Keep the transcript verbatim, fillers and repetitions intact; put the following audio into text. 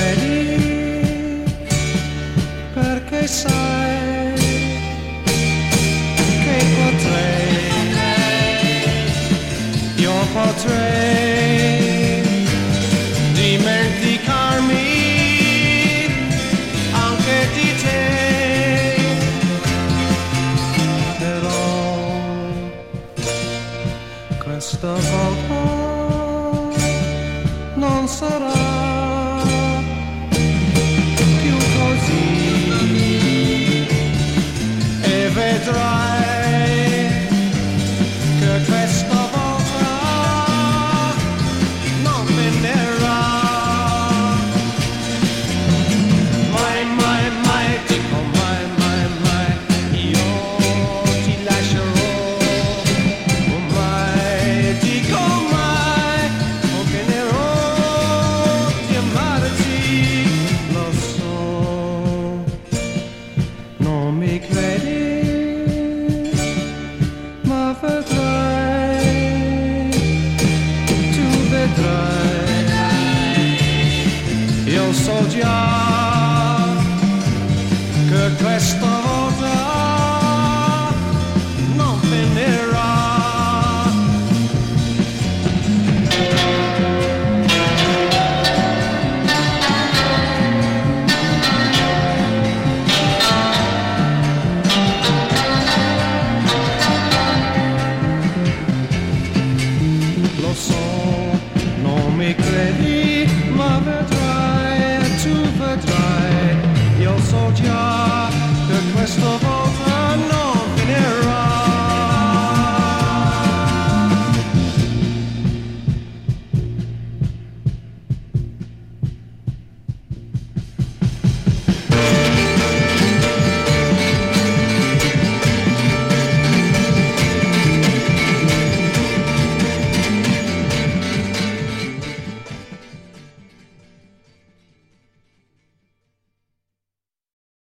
credi, perché sai che potrei, io potrei dimenticarmi anche di te, però questa volta non sarà più così e vedrai che questa volta non venderà mai, mai, mai, dico mai, mai, mai, io ti lascerò mai, dico mai, continuerò di amarti, lo so, non mi credi, ma vedrai, tu vedrai, io so già che questa